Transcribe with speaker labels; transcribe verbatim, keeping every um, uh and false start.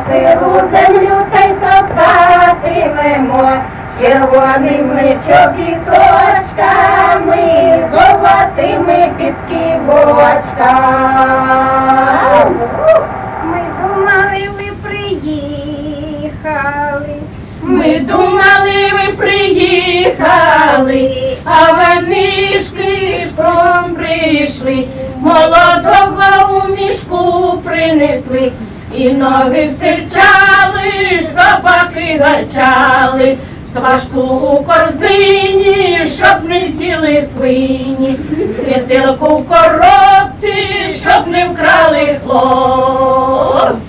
Speaker 1: сиру землю та й топтатимемо червоними чобіточками, золотими підківочками.
Speaker 2: Ми думали, ви приїхали.
Speaker 3: Ми думали, ви приїхали, а вони ж кишком прийшли, молодого у мішку принесли, і ноги стирчали, собаки гарчали, сважку у корзині, щоб не взяли свині, світилку в коробці, щоб не вкрали хлопці.